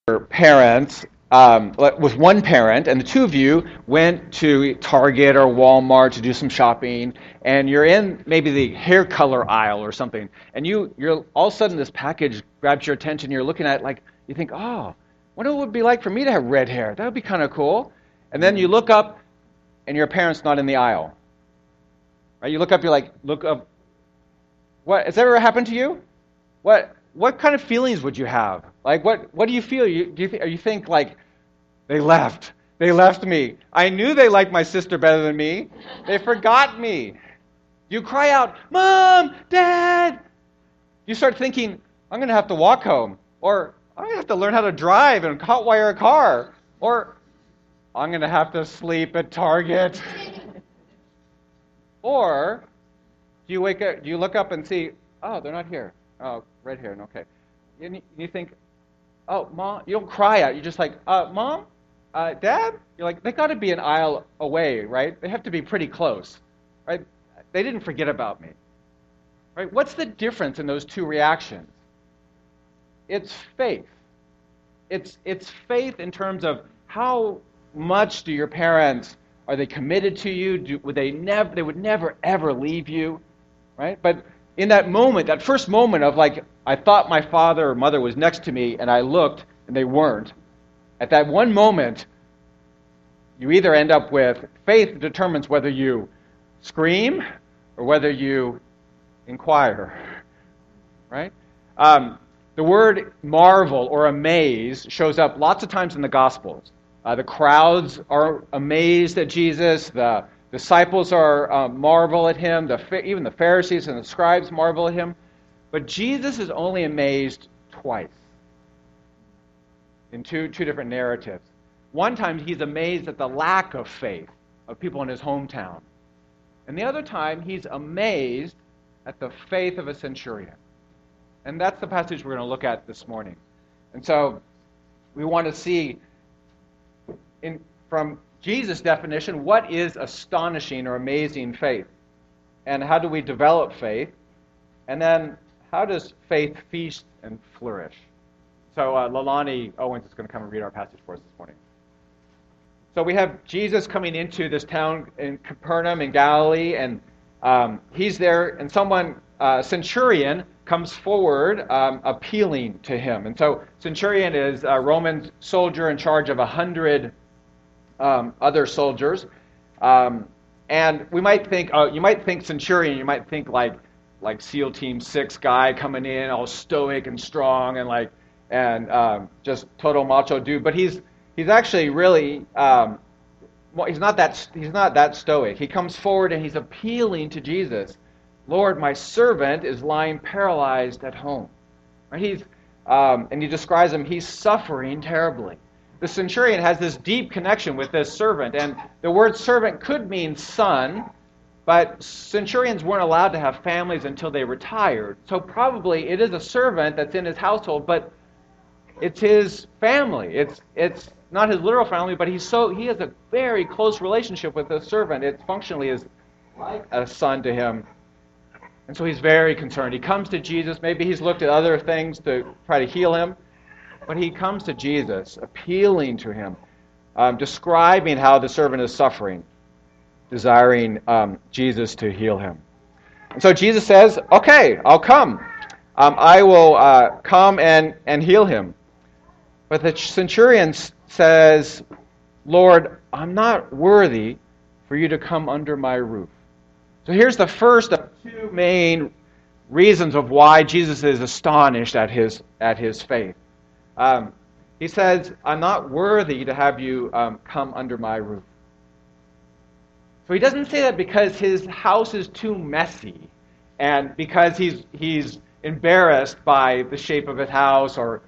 parents, with one parent, and the two of you went to Target or Walmart to do some shopping, and you're in maybe the hair color aisle or something, and you're all of a sudden this package grabs your attention. You're looking at it like you think, oh, what it would be like for me to have red hair. That would be kind of cool. And then you look up, and your parent's not in the aisle. Right? You look up, you're like, look up. What has that ever happened to you? What kind of feelings would you have? Like, what do you feel? You think like, they left me. I knew they liked my sister better than me. They forgot me. You cry out, Mom, Dad. You start thinking, I'm going to have to walk home, or I'm going to have to learn how to drive and hotwire a car, or I'm going to have to sleep at Target. Or you wake up, you look up and see, oh, they're not here. Oh, red hair, okay. You think, oh, Mom, you don't cry out. You're just like, Mom, Dad? You're like, they got to be an aisle away, right? They have to be pretty close, right? They didn't forget about me, right? What's the difference in those two reactions? It's faith. It's faith in terms of how much do your parents, are they committed to you? They would never, ever leave you, right? But in that moment, that first moment of like, I thought my father or mother was next to me, and I looked, and they weren't. At that one moment, you either end up with faith determines whether you scream or whether you inquire, right? The word marvel or amaze shows up lots of times in the Gospels. The crowds are amazed at Jesus. The disciples are marvel at him. Even the Pharisees and the scribes marvel at him. But Jesus is only amazed twice in two different narratives. One time he's amazed at the lack of faith of people in his hometown. And the other time he's amazed at the faith of a centurion. And that's the passage we're going to look at this morning. And so we want to see from Jesus' definition, what is astonishing or amazing faith? And how do we develop faith? And then how does faith feast and flourish? So Lalani Owens is going to come and read our passage for us this morning. So we have Jesus coming into this town in Capernaum in Galilee, and he's there, and centurion comes forward appealing to him. And so centurion is a Roman soldier in charge of 100 other soldiers. And we might think, you might think centurion, you might think like SEAL Team 6 guy coming in all stoic and strong and just total macho dude. But he's actually really he's not that stoic. He comes forward and he's appealing to Jesus. Lord, my servant is lying paralyzed at home. Right? And he describes him. He's suffering terribly. The centurion has this deep connection with this servant, and the word servant could mean son, but centurions weren't allowed to have families until they retired. So probably it is a servant that's in his household, but it's his family. It's not his literal family, but he has a very close relationship with this servant. It functionally is like a son to him. And so he's very concerned. He comes to Jesus. Maybe he's looked at other things to try to heal him. But he comes to Jesus, appealing to him, describing how the servant is suffering, desiring Jesus to heal him. And so Jesus says, okay, I'll come. I will come and heal him. But the centurion says, Lord, I'm not worthy for you to come under my roof. So here's the first of two main reasons of why Jesus is astonished at his faith. He says, I'm not worthy to have you come under my roof. So he doesn't say that because his house is too messy and because he's embarrassed by the shape of his house or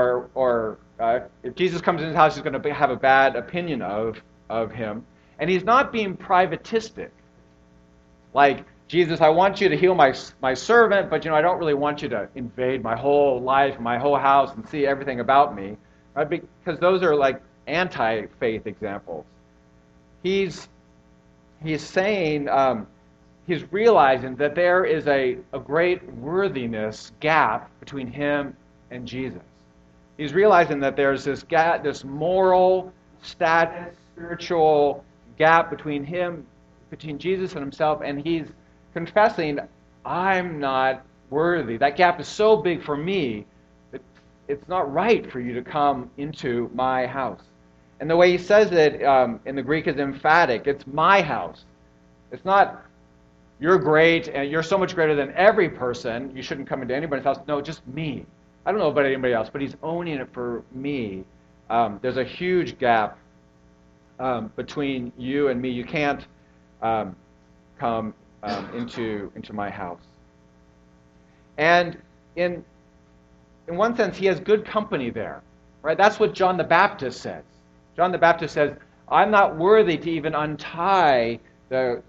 if Jesus comes in his house, he's going to have a bad opinion of him. And he's not being privatistic. Like, Jesus, I want you to heal my servant, but I don't really want you to invade my whole life, my whole house, and see everything about me, right? Because those are like anti-faith examples. He's saying, he's realizing that there is a great worthiness gap between him and Jesus. He's realizing that there's this gap, this moral, status, spiritual gap between Jesus and himself, and he's confessing, I'm not worthy. That gap is so big for me that it's not right for you to come into my house. And the way he says it in the Greek is emphatic. It's my house. It's not, you're great and you're so much greater than every person, you shouldn't come into anybody's house. No, just me. I don't know about anybody else, but he's owning it for me. There's a huge gap between you and me. You can't come into my house. And in one sense, he has good company there, right? That's what John the Baptist says. John the Baptist says, I'm not worthy to even untie the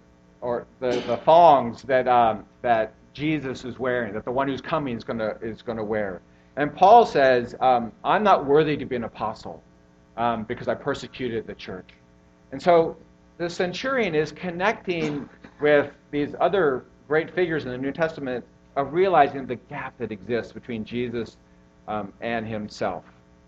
thongs that Jesus is wearing, that the one who's coming is going to wear. And Paul says, I'm not worthy to be an apostle because I persecuted the church. And so the centurion is connecting with these other great figures in the New Testament of realizing the gap that exists between Jesus and himself.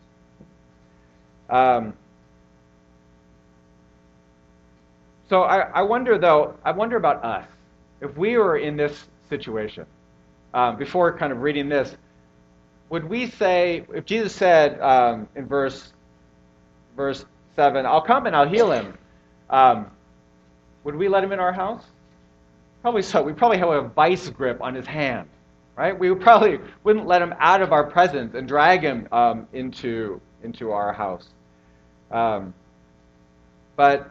So I wonder about us. If we were in this situation, before kind of reading this, would we say, if Jesus said in verse 7, I'll come and I'll heal him, would we let him in our house? Probably so. We'd probably have a vice grip on his hand, right? We probably wouldn't let him out of our presence and drag him into our house. But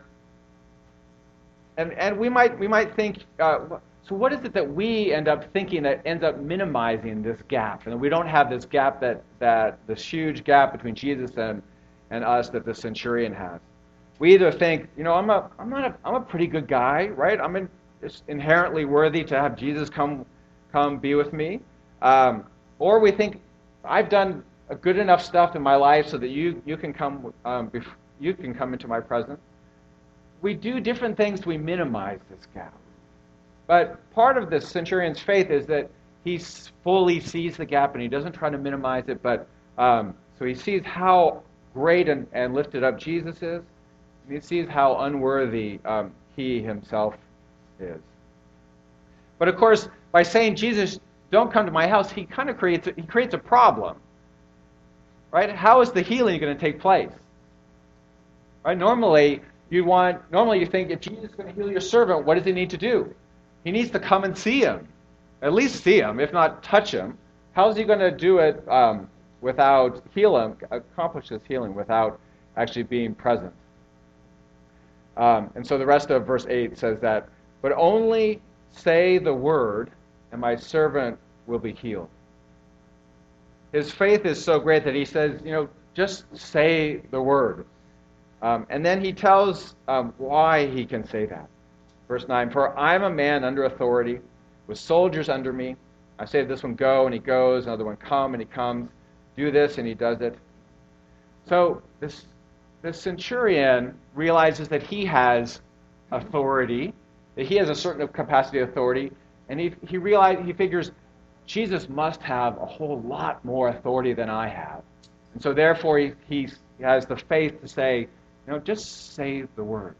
we might think, so what is it that we end up thinking that ends up minimizing this gap, and we don't have this gap that this huge gap between Jesus and us that the centurion has? We either think, I'm a pretty good guy, right? It's inherently worthy to have Jesus come be with me, or we think I've done a good enough stuff in my life so that you can come into my presence. We do different things to minimize this gap. But part of the centurion's faith is that he fully sees the gap and he doesn't try to minimize it, but so he sees how great and lifted up Jesus is, and he sees how unworthy he himself is. But of course, by saying, Jesus, don't come to my house, he kind of creates a problem. Right? How is the healing going to take place? Right? Normally you think, if Jesus is going to heal your servant, what does he need to do? He needs to come and see him. At least see him, if not touch him. How is he going to do it accomplish this healing without actually being present? And so the rest of verse 8 says that, but only say the word, and my servant will be healed. His faith is so great that he says, just say the word. And then he tells why he can say that. Verse 9, for I'm a man under authority, with soldiers under me. I say to this one, go, and he goes. Another one, come, and he comes. Do this, and he does it. So this centurion realizes that he has authority, that he has a certain capacity of authority, and he figures Jesus must have a whole lot more authority than I have. And so therefore he has the faith to say, just say the word.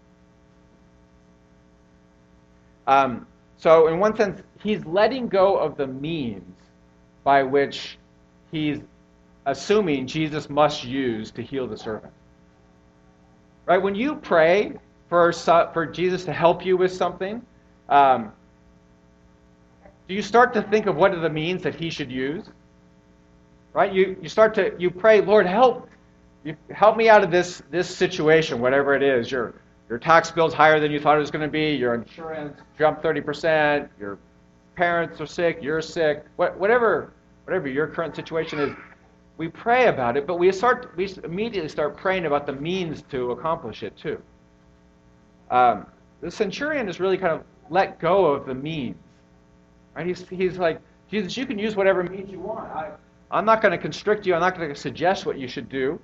So in one sense, he's letting go of the means by which he's assuming Jesus must use to heal the servant. Right? When you pray for Jesus to help you with something, do you start to think of what are the means that he should use? Right? You pray, Lord, help me out of this situation, whatever it is. Your tax bill's higher than you thought it was going to be. Your insurance jumped 30%. Your parents are sick. You're sick. Whatever your current situation is, we pray about it, but we immediately start praying about the means to accomplish it too. The centurion is really kind of let go of the means. Right? He's like, Jesus, you can use whatever means you want. I'm not going to constrict you. I'm not going to suggest what you should do.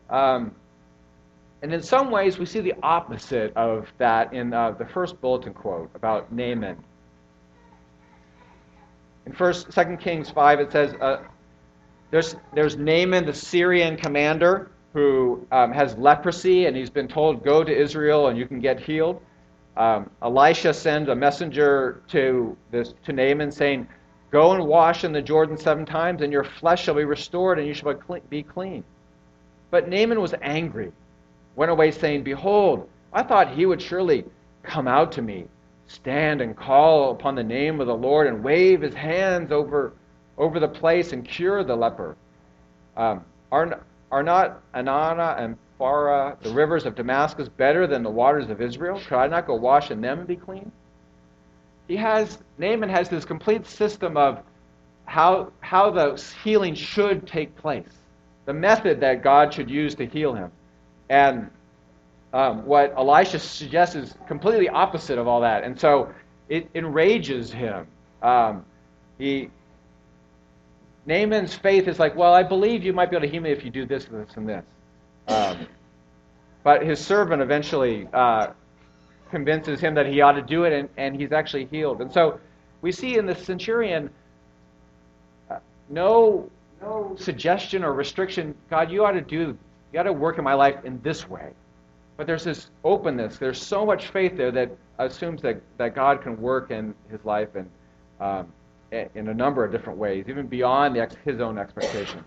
And in some ways, we see the opposite of that in the first bulletin quote about Naaman. In 2 Kings 5, it says, There's Naaman, the Syrian commander, who has leprosy, and he's been told, go to Israel and you can get healed. Elisha sends a messenger to Naaman saying, go and wash in the Jordan 7 times, and your flesh shall be restored, and you shall be clean. But Naaman was angry, went away saying, behold, I thought he would surely come out to me, stand and call upon the name of the Lord, and wave his hands over the place and cure the leper. Are not Anana and Farah, the rivers of Damascus, better than the waters of Israel? Could I not go wash in them and be clean? Naaman has this complete system of how the healing should take place, the method that God should use to heal him. And what Elisha suggests is completely opposite of all that. And so it enrages him. Naaman's faith is like, well, I believe you might be able to heal me if you do this, this, and this. But his servant eventually convinces him that he ought to do it, and he's actually healed. And so we see in the centurion no suggestion or restriction. God, you ought to work in my life in this way. But there's this openness. There's so much faith there that assumes that God can work in his life and in a number of different ways, even beyond his own expectations.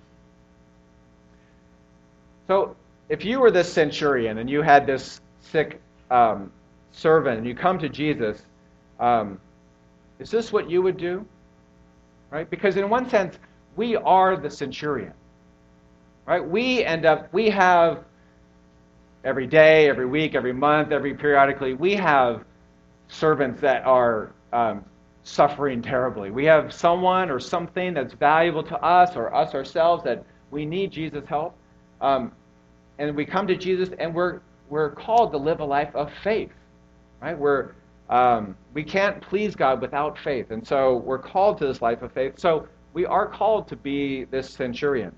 So if you were this centurion and you had this sick servant and you come to Jesus, is this what you would do? Right? Because in one sense, we are the centurion. Right? We have every day, every week, every month, periodically, we have servants that are suffering terribly. We have someone or something that's valuable to us or us ourselves that we need Jesus' help. And we come to Jesus, and we're called to live a life of faith. Right? We can't please God without faith. And so we're called to this life of faith. So we are called to be this centurion.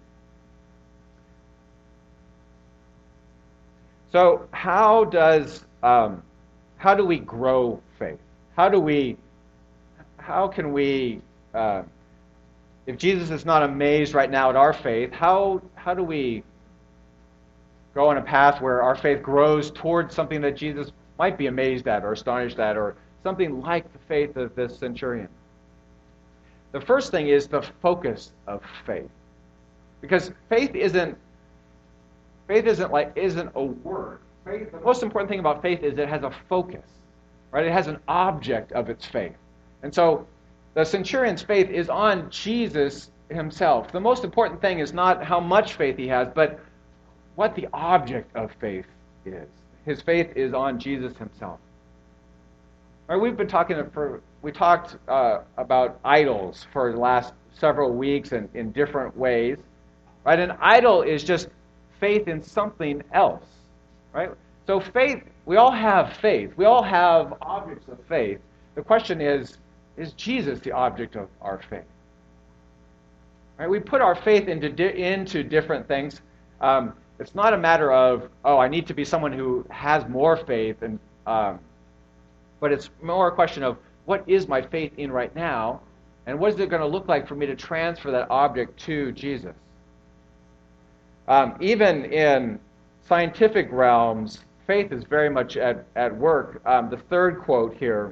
So how do we grow faith? How can we, if Jesus is not amazed right now at our faith, how do we go on a path where our faith grows towards something that Jesus might be amazed at or astonished at, or something like the faith of this centurion? The first thing is the focus of faith. Because faith isn't a word. Faith, the most important thing about faith is it has a focus, right? It has an object of its faith. And so the centurion's faith is on Jesus himself. The most important thing is not how much faith he has, but what the object of faith is. His faith is on Jesus himself. All right, we talked about idols for the last several weeks and in different ways. Right? An idol is just faith in something else, right? So faith, we all have faith. We all have objects of faith. The question is Jesus the object of our faith? Right? We put our faith into different things. It's not a matter of, I need to be someone who has more faith, but it's more a question of, what is my faith in right now, and what is it going to look like for me to transfer that object to Jesus? Even in scientific realms, faith is very much at work. The third quote here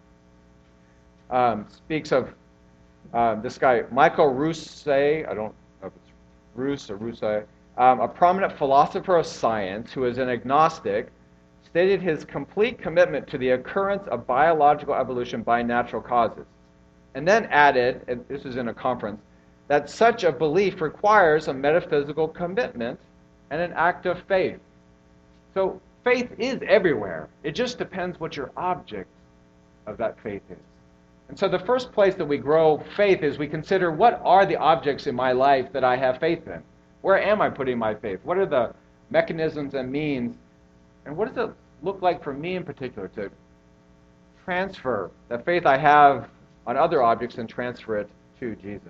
speaks of this guy, Michael Rousset, I don't know if it's Rousse or Rousset, a prominent philosopher of science who is an agnostic, stated his complete commitment to the occurrence of biological evolution by natural causes. And then added, and this is in a conference, that such a belief requires a metaphysical commitment and an act of faith. So faith is everywhere. It just depends what your object of that faith is. And so the first place that we grow faith is we consider, what are the objects in my life that I have faith in? Where am I putting my faith? What are the mechanisms and means? And what does it look like for me in particular to transfer the faith I have on other objects and transfer it to Jesus?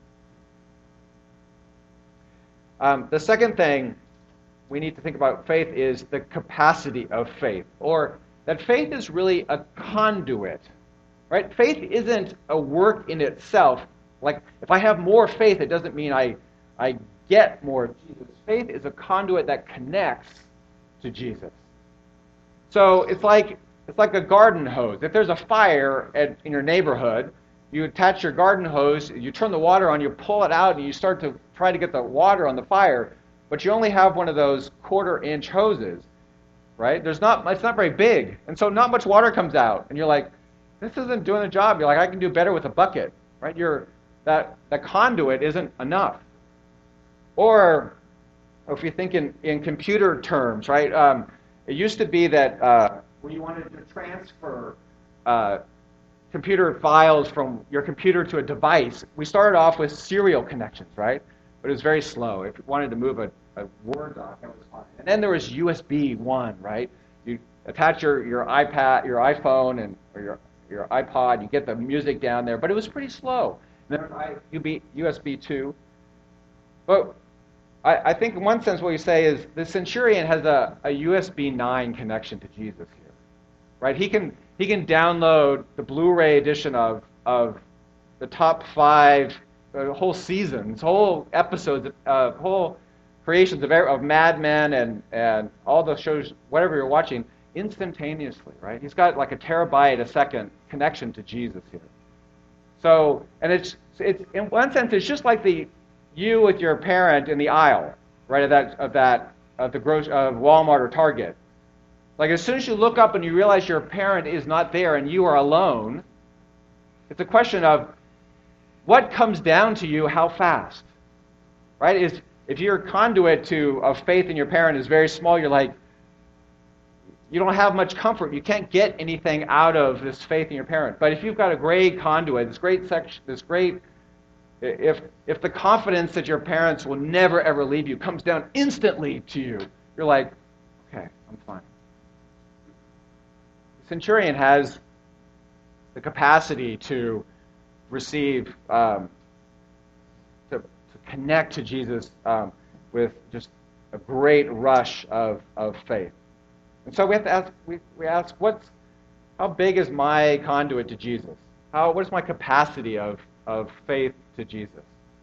The second thing we need to think about faith is the capacity of faith, or that faith is really a conduit, right? Faith isn't a work in itself. Like, if I have more faith, it doesn't mean I I get more of Jesus. Faith is a conduit that connects to Jesus. So it's like a garden hose. If there's a fire in your neighborhood, you attach your garden hose, you turn the water on, you pull it out, and you start to try to get the water on the fire, but you only have one of those quarter-inch hoses, right? It's not very big, and so not much water comes out, and you're like, this isn't doing the job. You're like, I can do better with a bucket, right? That conduit isn't enough. Or if you think in computer terms, right? It used to be that when you wanted to transfer computer files from your computer to a device, we started off with serial connections, right? But it was very slow. If you wanted to move a Word doc, that was fine. And then there was USB 1, right? You attach your iPad, your iPhone, or your iPod, you get the music down there, but it was pretty slow. And then USB 2. But I think in one sense what you say is the centurion has a USB 9 connection to Jesus here, right? He can download the Blu-ray edition of the top 5 whole seasons, whole episodes, whole creations of Mad Men and all the shows, whatever you're watching, instantaneously, right? He's got like a terabyte a second connection to Jesus here. So, and it's in one sense it's just like you with your parent in the aisle, right, of Walmart or Target. Like as soon as you look up and you realize your parent is not there and you are alone, it's a question of what comes down to you how fast, right? If your conduit of faith in your parent is very small, you're like, you don't have much comfort. You can't get anything out of this faith in your parent. But if you've got a great conduit, if the confidence that your parents will never ever leave you comes down instantly to you, you're like, okay, I'm fine. The centurion has the capacity to receive, to connect to Jesus with just a great rush of faith. And so we have to ask, we ask, how big is my conduit to Jesus? What is my capacity of faith to Jesus?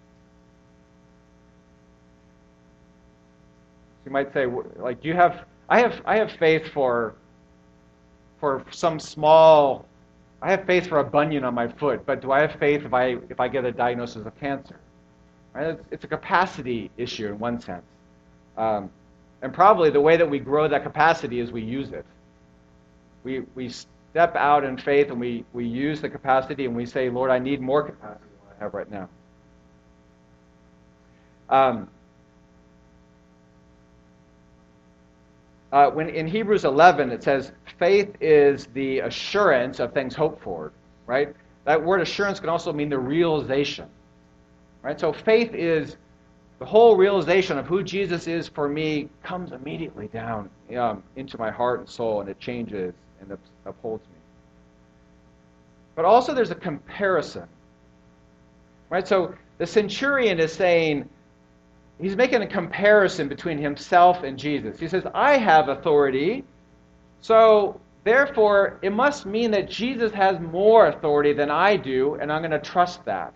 You might say, like, I have faith for some small, I have faith for a bunion on my foot, but do I have faith if I get a diagnosis of cancer? Right? It's a capacity issue in one sense. And probably the way that we grow that capacity is we use it. We step out in faith and we use the capacity and we say, Lord, I need more capacity than I have right now. When in Hebrews 11 it says, faith is the assurance of things hoped for, right? That word assurance can also mean the realization, right? So faith is the whole realization of who Jesus is for me comes immediately down into my heart and soul, and it changes and upholds me. But also there's a comparison, right? So the centurion is saying, he's making a comparison between himself and Jesus. He says, I have authority, so therefore it must mean that Jesus has more authority than I do, and I'm going to trust that.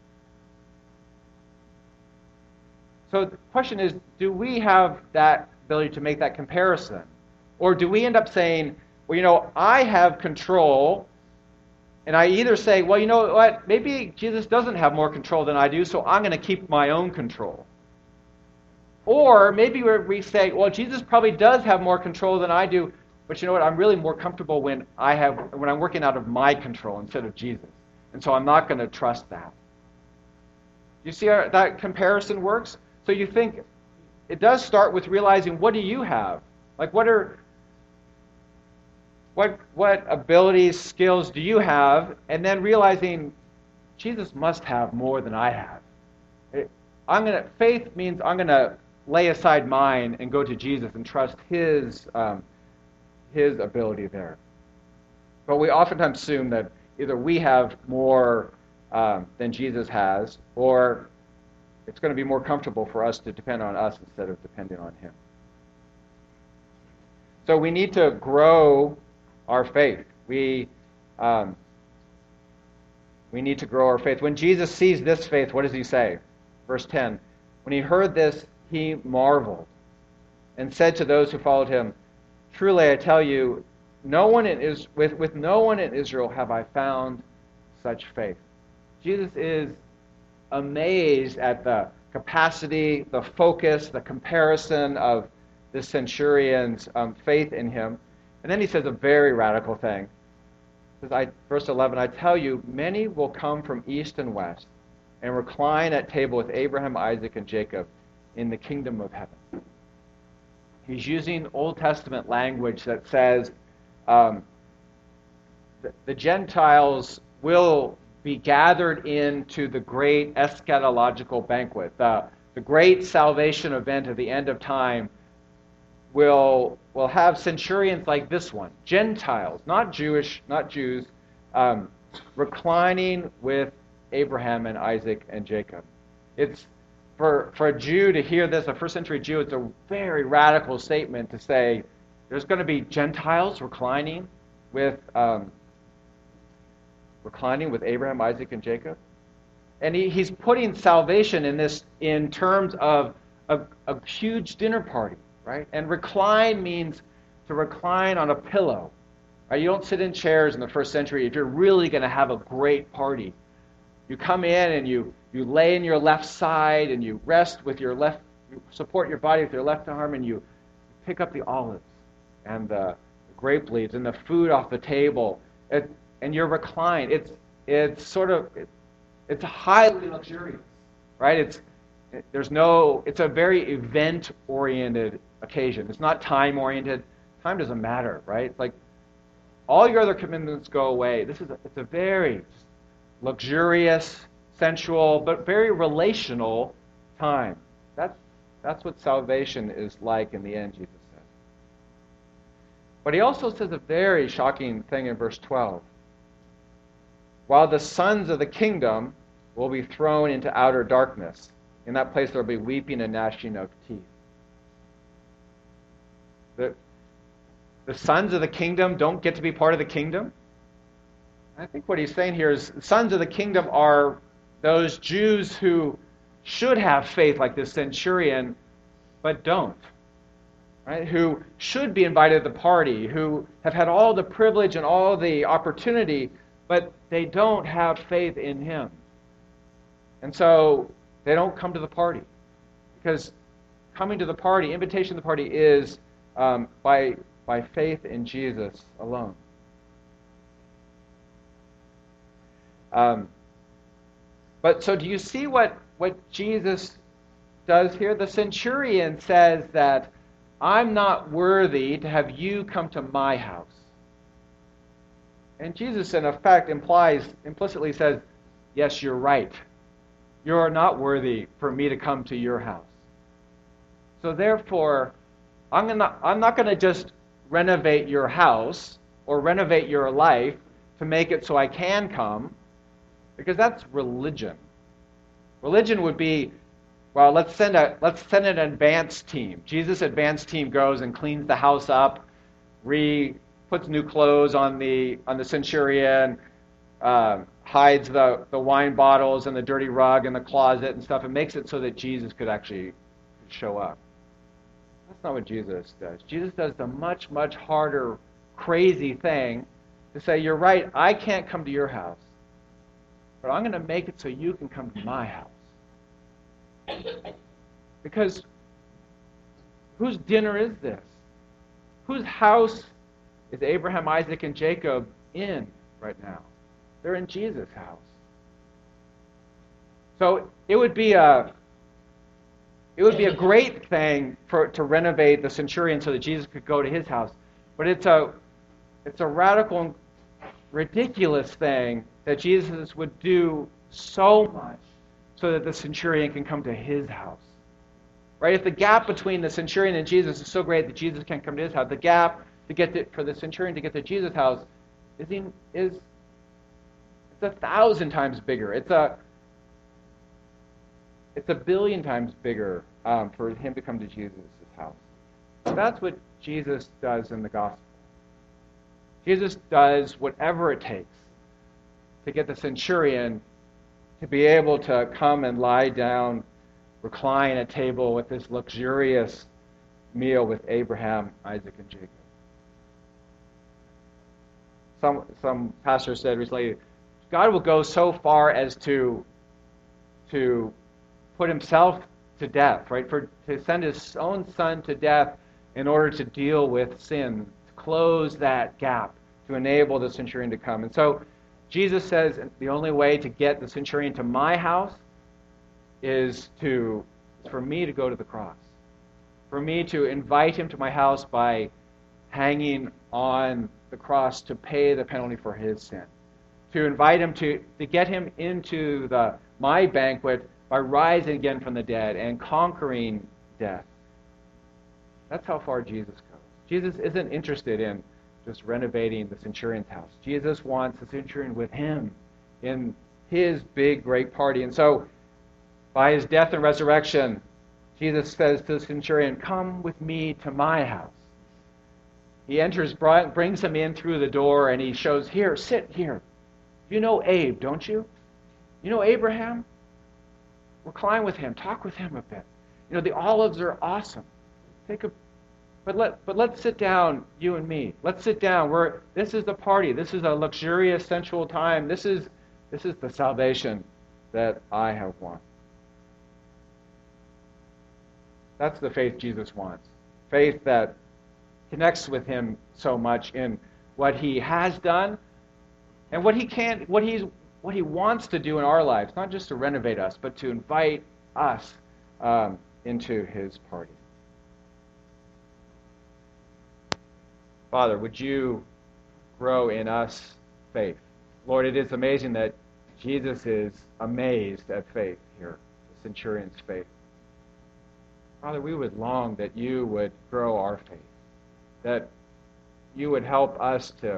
So the question is, do we have that ability to make that comparison? Or do we end up saying, well, I have control, and I either say, well, you know what, maybe Jesus doesn't have more control than I do, so I'm going to keep my own control. Or maybe we say, well, Jesus probably does have more control than I do, but you know what, I'm really more comfortable when I'm working out of my control instead of Jesus. And so I'm not going to trust that. You see how that comparison works? So you think it does start with realizing, what do you have? Like what abilities, skills do you have? And then realizing Jesus must have more than I have. Faith means I'm going to lay aside mine and go to Jesus and trust his ability there. But we oftentimes assume that either we have more than Jesus has, or it's going to be more comfortable for us to depend on us instead of depending on him. So we need to grow our faith. We need to grow our faith. When Jesus sees this faith, what does he say? Verse 10, When he heard this, he marveled and said to those who followed him, "Truly I tell you, with no one in Israel have I found such faith." Jesus is amazed at the capacity, the focus, the comparison of the centurion's faith in him. And then he says a very radical thing. He says, verse 11, "I tell you, many will come from east and west and recline at table with Abraham, Isaac, and Jacob in the kingdom of heaven." He's using Old Testament language that says the Gentiles will be gathered into the great eschatological banquet. The great salvation event at the end of time will have centurions like this one, Gentiles, not Jews, reclining with Abraham and Isaac and Jacob. It's for a Jew to hear this, a first century Jew, it's a very radical statement to say there's going to be Gentiles reclining with Abraham, Isaac, and Jacob. And he's putting salvation in terms of a huge dinner party, right? And recline means to recline on a pillow. Right? You don't sit in chairs in the first century if you're really going to have a great party. You come in and you lay in your left side and you rest with your left, you support your body with your left arm, and you pick up the olives and the grape leaves and the food off the table, and you're reclined. It's highly luxurious, right? It's a very event-oriented occasion. It's not time-oriented. Time doesn't matter, right? Like all your other commitments go away. It's a very luxurious, sensual, but very relational time. That's what salvation is like in the end, Jesus says. But he also says a very shocking thing in verse 12. "While the sons of the kingdom will be thrown into outer darkness. In that place there will be weeping and gnashing of teeth." The sons of the kingdom don't get to be part of the kingdom. I think what he's saying here is the sons of the kingdom are those Jews who should have faith like this centurion, but don't. Right? Who should be invited to the party, who have had all the privilege and all the opportunity, but they don't have faith in him. And so they don't come to the party. Because coming to the party, invitation to the party is by faith in Jesus alone. But so do you see what Jesus does here? The centurion says that I'm not worthy to have you come to my house. And Jesus, in effect, implicitly says, yes, you're right. You're not worthy for me to come to your house. So therefore, I'm not going to just renovate your house or renovate your life to make it so I can come, because that's religion. Religion would be, well, let's send an advance team. Jesus' advance team goes and cleans the house up, puts new clothes on the centurion, hides the wine bottles and the dirty rug in the closet and stuff, and makes it so that Jesus could actually show up. That's not what Jesus does. Jesus does the much, much harder, crazy thing to say, you're right, I can't come to your house, but I'm going to make it so you can come to my house. Because whose dinner is this? Whose house is Abraham, Isaac, and Jacob in right now? They're in Jesus' house. So it would be a great thing to renovate the centurion so that Jesus could go to his house. But it's a radical and ridiculous thing that Jesus would do so much so that the centurion can come to his house. Right? If the gap between the centurion and Jesus is so great that Jesus can't come to his house, the gap for the centurion to get to Jesus' house is 1,000 times bigger. It's a billion times bigger for him to come to Jesus' house. That's what Jesus does in the gospel. Jesus does whatever it takes to get the centurion to be able to come and lie down recline at table with this luxurious meal with Abraham, Isaac, and Jacob. Some pastor said recently, God will go so far as to put himself to death, right? To send his own son to death in order to deal with sin, to close that gap, to enable the centurion to come. And so Jesus says the only way to get the centurion to my house is for me to go to the cross, for me to invite him to my house by hanging on the cross to pay the penalty for his sin, to invite him to get him into my banquet by rising again from the dead and conquering death. That's how far Jesus goes. Jesus isn't interested in just renovating the centurion's house. Jesus wants the centurion with him in his big, great party. And so, by his death and resurrection, Jesus says to the centurion, "Come with me to my house." He enters, brings him in through the door, and he shows, "Here, sit here. You know Abe, don't you? You know Abraham? Recline with him. Talk with him a bit. You know, the olives are awesome. But let's sit down, you and me. Let's sit down. This is the party. This is a luxurious, sensual time. This is the salvation that I have won." That's the faith Jesus wants. Faith that connects with him so much in what he has done and what he wants to do in our lives, not just to renovate us, but to invite us into his party. Father, would you grow in us faith? Lord, it is amazing that Jesus is amazed at faith here, the centurion's faith. Father, we would long that you would grow our faith, that you would help us to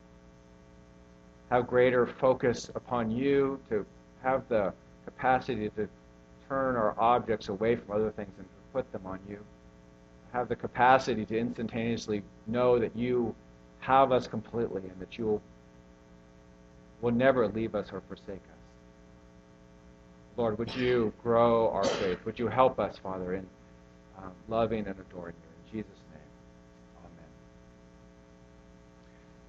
have greater focus upon you, to have the capacity to turn our objects away from other things and to put them on you, have the capacity to instantaneously know that you have us completely and that you will never leave us or forsake us. Lord, would you grow our faith? Would you help us, Father, in loving and adoring you? In Jesus' name.